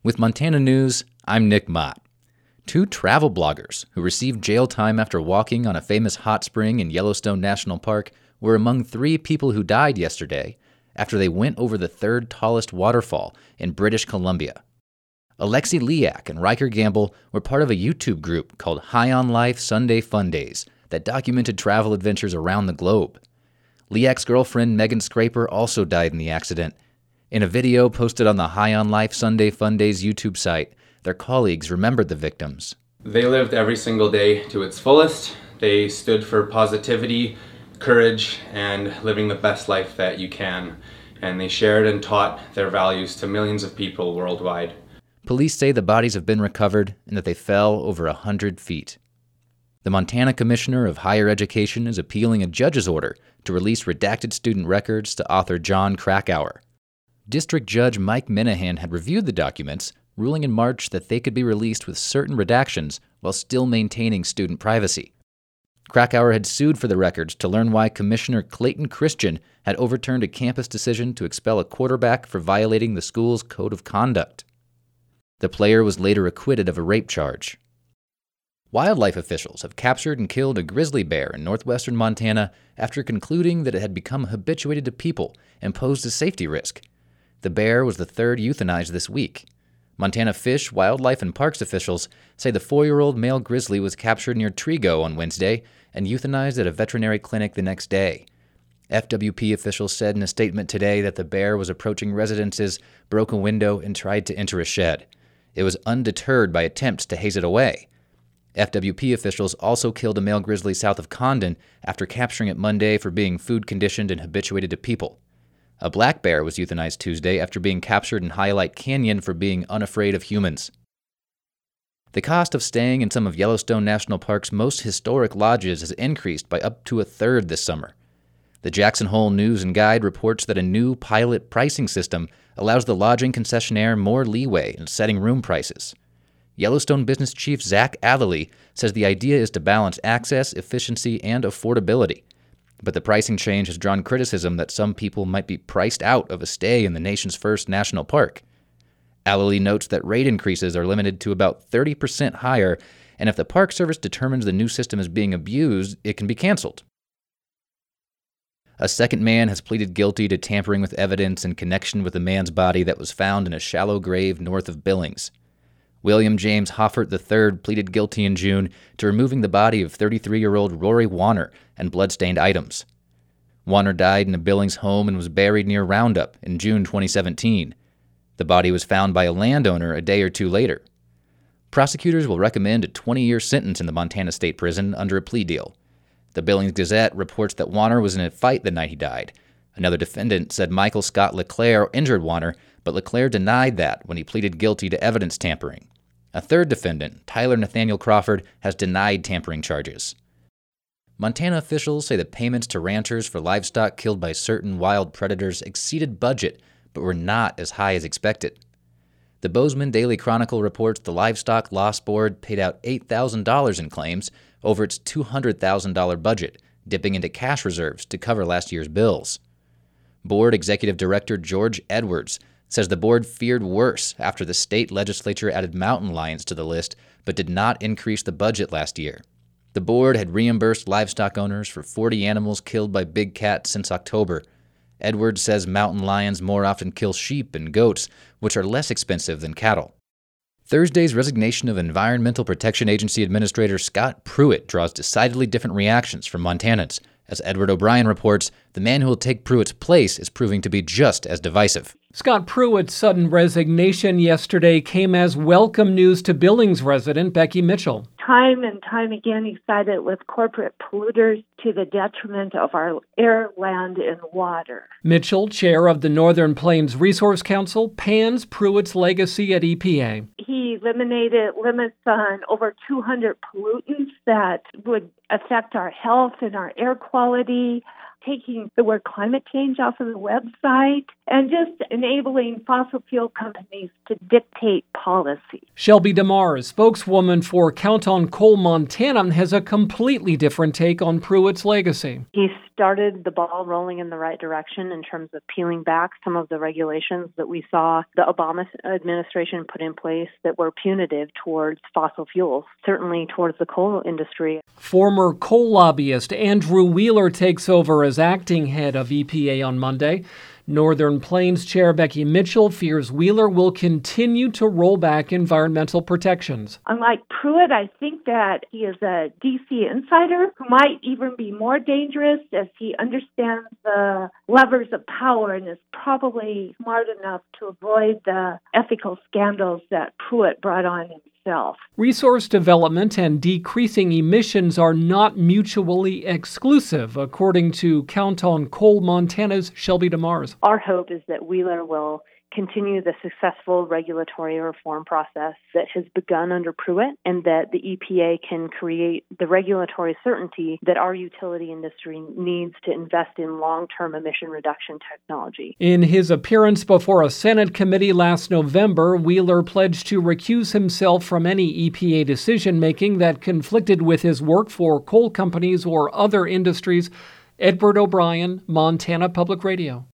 With Montana News, I'm Nick Mott. Two travel bloggers who received jail time after walking on a famous hot spring in Yellowstone National Park were among 3 people who died yesterday after they went over the third tallest waterfall in British Columbia. Alexi Liak and Riker Gamble were part of a YouTube group called High on Life Sunday Fun Days that documented travel adventures around the globe. Liak's girlfriend Megan Scraper also died in the accident. In a video posted on the High on Life Sunday Fun Days YouTube site, their colleagues remembered the victims. They lived every single day to its fullest. They stood for positivity, courage, and living the best life that you can. And they shared and taught their values to millions of people worldwide. Police say the bodies have been recovered and that they fell over 100 feet. The Montana Commissioner of Higher Education is appealing a judge's order to release redacted student records to author Jon Krakauer. District Judge Mike Minahan had reviewed the documents, ruling in March that they could be released with certain redactions while still maintaining student privacy. Krakauer had sued for the records to learn why Commissioner Clayton Christian had overturned a campus decision to expel a quarterback for violating the school's code of conduct. The player was later acquitted of a rape charge. Wildlife officials have captured and killed a grizzly bear in northwestern Montana after concluding that it had become habituated to people and posed a safety risk. The bear was the third euthanized this week. Montana Fish, Wildlife, and Parks officials say the 4-year-old male grizzly was captured near Trigo on Wednesday and euthanized at a veterinary clinic the next day. FWP officials said in a statement today that the bear was approaching residences, broke a window, and tried to enter a shed. It was undeterred by attempts to haze it away. FWP officials also killed a male grizzly south of Condon after capturing it Monday for being food-conditioned and habituated to people. A black bear was euthanized Tuesday after being captured in Highlight Canyon for being unafraid of humans. The cost of staying in some of Yellowstone National Park's most historic lodges has increased by up to 1/3 this summer. The Jackson Hole News and Guide reports that a new pilot pricing system allows the lodging concessionaire more leeway in setting room prices. Yellowstone business chief Zach Allely says the idea is to balance access, efficiency, and affordability. But the pricing change has drawn criticism that some people might be priced out of a stay in the nation's first national park. Allely notes that rate increases are limited to about 30% higher, and if the Park Service determines the new system is being abused, it can be canceled. A second man has pleaded guilty to tampering with evidence in connection with a man's body that was found in a shallow grave north of Billings. William James Hoffert III pleaded guilty in June to removing the body of 33-year-old Rory Warner and bloodstained items. Warner died in a Billings home and was buried near Roundup in June 2017. The body was found by a landowner a day or two later. Prosecutors will recommend a 20-year sentence in the Montana State Prison under a plea deal. The Billings Gazette reports that Warner was in a fight the night he died. Another defendant said Michael Scott LeClaire injured Warner, but LeClaire denied that when he pleaded guilty to evidence tampering. A third defendant, Tyler Nathaniel Crawford, has denied tampering charges. Montana officials say the payments to ranchers for livestock killed by certain wild predators exceeded budget, but were not as high as expected. The Bozeman Daily Chronicle reports the Livestock Loss Board paid out $8,000 in claims over its $200,000 budget, dipping into cash reserves to cover last year's bills. Board Executive Director George Edwards says the board feared worse after the state legislature added mountain lions to the list, but did not increase the budget last year. The board had reimbursed livestock owners for 40 animals killed by big cats since October. Edwards says mountain lions more often kill sheep and goats, which are less expensive than cattle. Thursday's resignation of Environmental Protection Agency Administrator Scott Pruitt draws decidedly different reactions from Montanans. As Edward O'Brien reports, the man who will take Pruitt's place is proving to be just as divisive. Scott Pruitt's sudden resignation yesterday came as welcome news to Billings resident Becky Mitchell. Time and time again, he sided with corporate polluters to the detriment of our air, land, and water. Mitchell, chair of the Northern Plains Resource Council, pans Pruitt's legacy at EPA. He eliminated limits on over 200 pollutants that would affect our health and our air quality, taking the word climate change off of the website, and just enabling fossil fuel companies to dictate policy. Shelby DeMars, spokeswoman for Count on Coal Montana, has a completely different take on Pruitt's legacy. He started the ball rolling in the right direction in terms of peeling back some of the regulations that we saw the Obama administration put in place that were punitive towards fossil fuels, certainly towards the coal industry. Former coal lobbyist Andrew Wheeler takes over as acting head of EPA on Monday. Northern Plains Chair Becky Mitchell fears Wheeler will continue to roll back environmental protections. Unlike Pruitt, I think that he is a D.C. insider who might even be more dangerous as he understands the levers of power and is probably smart enough to avoid the ethical scandals that Pruitt brought on himself. Resource development and decreasing emissions are not mutually exclusive, according to Count on Coal Montana's Shelby DeMars. Our hope is that Wheeler will continue the successful regulatory reform process that has begun under Pruitt, and that the EPA can create the regulatory certainty that our utility industry needs to invest in long-term emission reduction technology. In his appearance before a Senate committee last November, Wheeler pledged to recuse himself from any EPA decision-making that conflicted with his work for coal companies or other industries. Edward O'Brien, Montana Public Radio.